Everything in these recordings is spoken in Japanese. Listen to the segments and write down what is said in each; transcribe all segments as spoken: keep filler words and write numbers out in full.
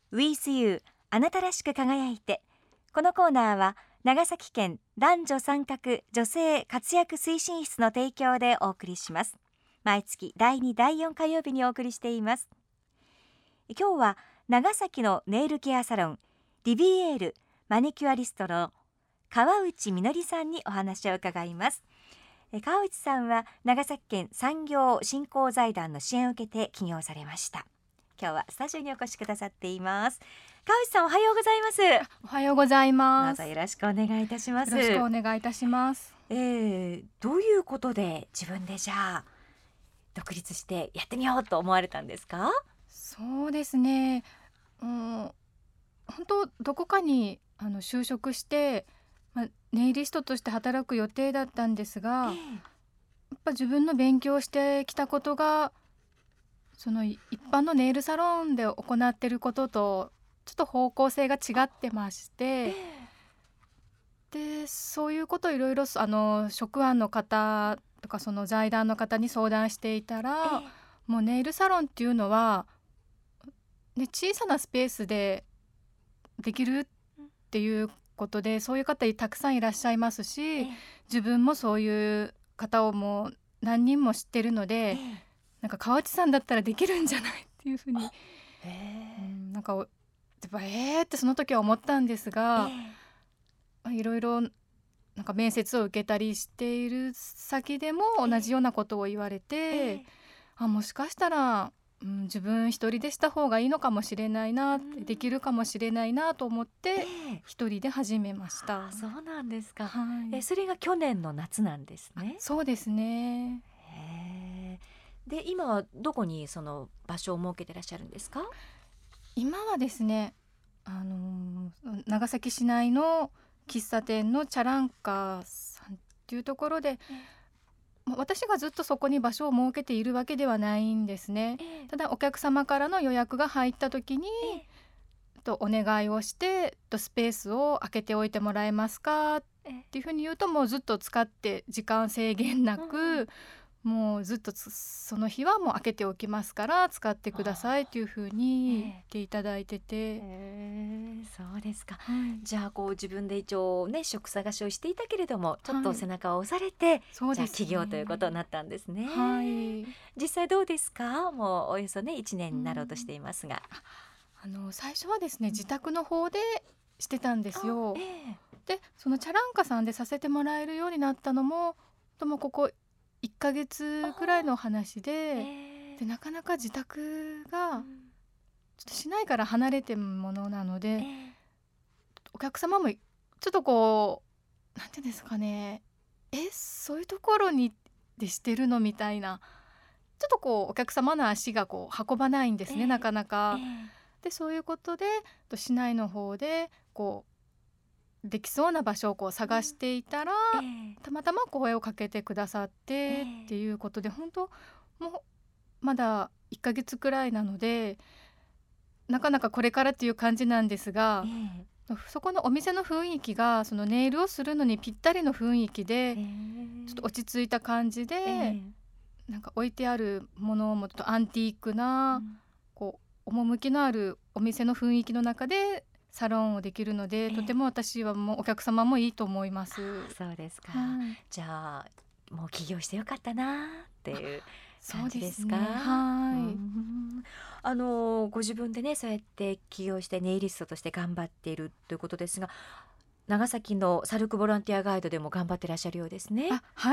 With You あなたらしく輝いて。このコーナーは長崎県男女参画女性活躍推進室の提供でお送りします。毎月だいにだいよん火曜日にお送りしています。今日は長崎のネイルケアサロンリビエールマニキュアリストの川内みのりさんにお話を伺います。川内さんは長崎県産業振興財団の支援を受けて起業されました。今日はスタジオにお越しくださっています。川内さん、おはようございます。 おはようございます。 どうぞよろしくお願いいたします。 よろしくお願いいたします。 えー、どういうことで自分でじゃあ独立してやってみようと思われたんですか？ そうですね、うん、本当どこかにあの就職して、まあ、ネイリストとして働く予定だったんですが、 えー、 やっぱ自分の勉強してきたことがその一般のネイルサロンで行っていることとちょっと方向性が違ってまして、 えー、でそういうことをいろいろあの職員の方とかその財団の方に相談していたら、 ー、えーもうネイルサロンっていうのは、ね、小さなスペースでできるっていうことでそういう方たくさんいらっしゃいますし、 えー自分もそういう方をもう何人も知ってるのえで、 ーなんか川内さんだったらできるんじゃないっていうふうに、 えーうんなんかやっぱえーってその時は思ったんですが、まあいろいろなんか面接を受けたりしている先でも同じようなことを言われて、 えーあもしかしたら、うん、自分一人でした方がいいのかもしれないな、 うんできるかもしれないなと思っえてー一人で始めました。 あ、そうなんですか。 はいえそれが去年の夏なんですね。 そうですね。 へー。で今はどこにその場所を設けてらっしゃるんですか？ 今はですね、あのー長崎市内の喫茶店のチャランカさんっていうところで、まあ私がずっとそこに場所を設けているわけではないんですね。 えただお客様からの予約が入った時にえとお願いをしてとスペースを空けておいてもらえますかっええていうふうに言うと、もうずっと使って時間制限なく、 うんうんもうずっとつその日はもう開けておきますから使ってくださいというふうに言っていただいてて、 へー、そうですか。 はいじゃあこう自分で一応ね職探しをしていたけれどもちょっとはい背中を押されて、じゃあそうですね起業ということになったんですね。 はい、 実際どうですか？もうおよそねいちねんになろうとうんしていますが。 あの最初はですね自宅の方でしてたんですよ。 あえでそのチャランカさんでさせてもらえるようになったのもともここいっかげつくらいの話えで、 えでなかなか自宅うがんちょっと市内から離れてるものなのえで、 えお客様もちょっとこうなんていうんですかね、えそういうところにでしてるのみたいな、ちょっとこうお客様の足がこう運ばないんですね、 ええなかなえか。 えでそういうことでと市内の方でこうできそうな場所をこう探していたら、 ええたまたま声をかけてくださってええっていうことで、本当もうまだいっかげつくらいなのでなかなかこれからっていう感じなんですが、 ええそこのお店の雰囲気がそのネイルをするのにぴったりの雰囲気で、 ええちょっと落ち着いた感じで、 ええなんか置いてあるものもちょっとアンティークな、 うんこう趣のあるお店の雰囲気の中でサロンをできるので、 ええとても私はもうお客様もいいと思います。 あそうですか。 はいじゃあもう起業してよかったなっていうそう感じでね。 ですすか？うはい。 んあのご自分でねそうやって起業してネイリストとして頑張っているということですが、長崎のサルクボランティアガイドでも頑張ってらっしゃるようですね。 あ、はい。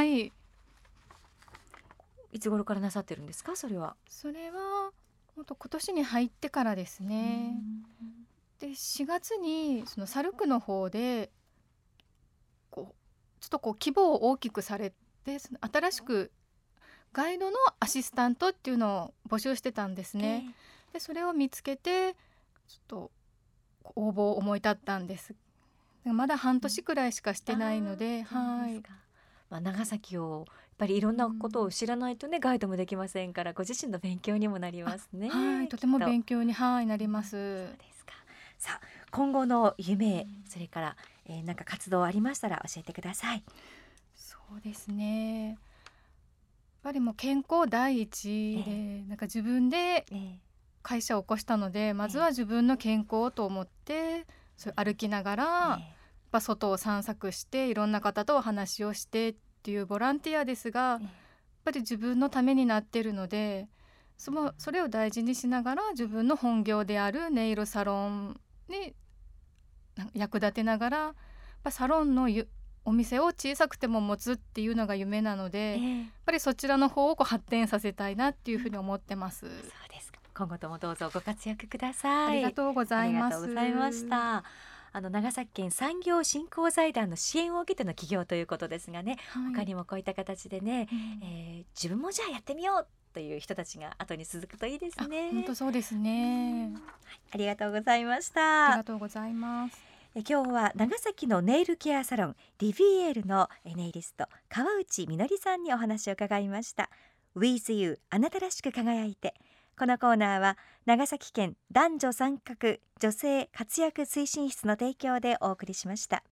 いつ頃からなさってるんですか？それは。 それは本当今年に入ってからですね。でしがつにそのサルクの方でこうちょっとこう規模を大きくされて、その新しくガイドのアシスタントっていうのを募集してたんですえね。でそれを見つけてちょっと応募を思い立ったんです。まだ半年くらいしかしてないので、 あーそうはい。 ですか。まあ、長崎をやっぱりいろんなことを知らないとね、ガイドもできませんから、ご自身の勉強にもなりますね。 はい、とてもきっ勉強にはいなりまそす。 うですか。さあ今後の夢、 うんそれから、えー、なんか活動ありましたら教えてください。 そうですね。やっぱりもう健康第一で、 えなんか自分でええ会社を起こしたので、まずは自分の健康と思ってそう歩きながら、やっぱ外を散策していろんな方とお話をしてっていうボランティアですが、やっぱり自分のためになってるので、そのそれを大事にしながら自分の本業であるネイルサロンに役立てながら、やっぱサロンのゆお店を小さくても持つっていうのが夢なので、 ええ、 やっぱりそちらの方をこう発展させたいなっていうふうに思ってます。 そうですか。今後ともどうぞご活躍ください。 ありがとうございます。 ありがとうございました。あの長崎県産業振興財団の支援を受けての起業ということですがね、 はい、 他にもこういった形でね、 うんえー自分もじゃあやってみようという人たちが後に続くといいですね。 本当そうですね。 ありがとうございましありた。 がとうございます。 え今日は長崎のネイルケアサロンリヴィエールのえネイリスト川内みのりさんにお話を伺いました。 With You あなたらしく輝いて。このコーナーは長崎県男女参画女性活躍推進室の提供でお送りしました。